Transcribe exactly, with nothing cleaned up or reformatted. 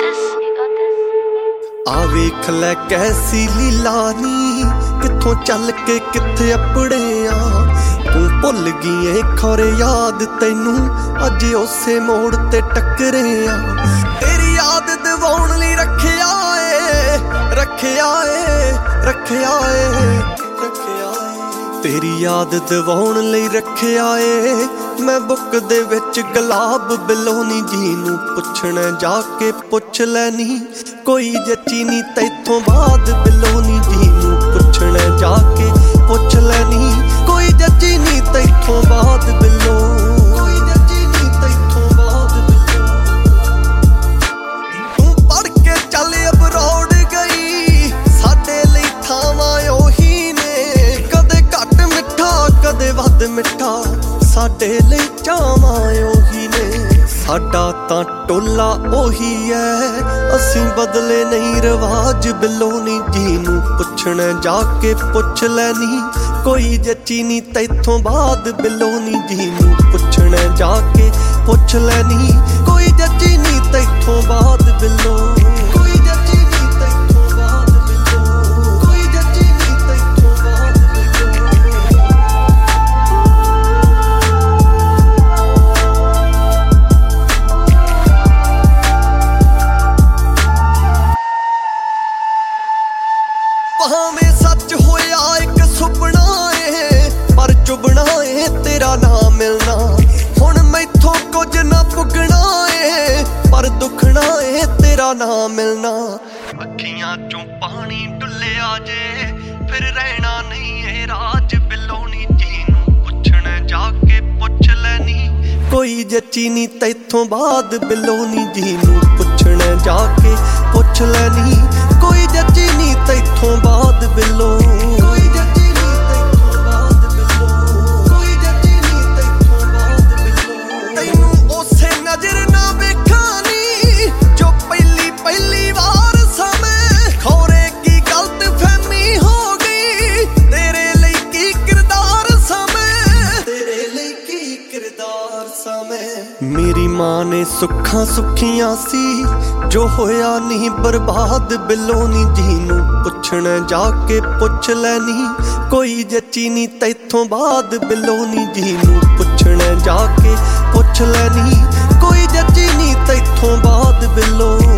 आ वेख लै कैसी लीला नी कित्थों चल के कित्थे अपड़े आ तू भुल गई खौरे याद तैनू अज उसे मोड़ ते टकरे आ तेरी याद दिवाउण लई रखिया ए रखिया ए रखिया ए तेरी याद दिवाउण लई रखिया ए मैं बुक दे विच गुलाब बिलोनी जी नू पुछण जाके पुछ लैनी कोई जची नी तैथों बाद बिलोनी जी नू पुछण जाके पुछ लैनी कोई जची नी तैथों बाद बिलो कोई जची नी तैथों बाद बिलो तू पढ़ के चल अबरोड गई साडे लई थावां ओही ने कदे घट मिठा कदे वध मिठा साडे लई चावां ओही ने साडा तां टोला ओही है असीं बदले नहीं रिवाज बिलोनी जी नू पुछण जाके पुछ लैनी कोई जची नी तैथों बाद बिलोनी जी नू पुछण जाके पुछ लैनी कोई जची नी तैथों बाद बिलो कोई जची नी तैथों बाद बिलो कोई जची नी तैथों बाद बिलो भावें सच होया एक सुपना ए पर चुभना ए तेरा ना मिलना हुण मैथों कुछ ना पुगना ए पर दुखना ए तेरा ना मिलना अखियां चों पानी डुल्लिया जे फिर रहना नहीं ए राज बिलोनी जी नू पुछण जाके पुछ लैनी कोई जची नी तैथों बाद बिलोनी जी नू पुछण जाके पुछ लैनी कोई जची नी तैथों बाद बिलो कोई जची नी तैथों बाद बिलो कोई जची नी तैथों बाद बिलो तैनू उसे नजर ना वेखानी जो पहली पहली बार समय खौरे की गलत फहमी हो गई तेरे लई की किरदार समय तेरे लई की किरदार समय मेरी मां ने सुखा सुखियां सी जो होया नहीं बर्बाद बिलोनी जी नू पुछण जाके पुछ लैनी कोई जची नी तैथों बाद बिलोनी जी नू पुछण जाके पुछ लैनी कोई जची नी तैथों बाद बिलो।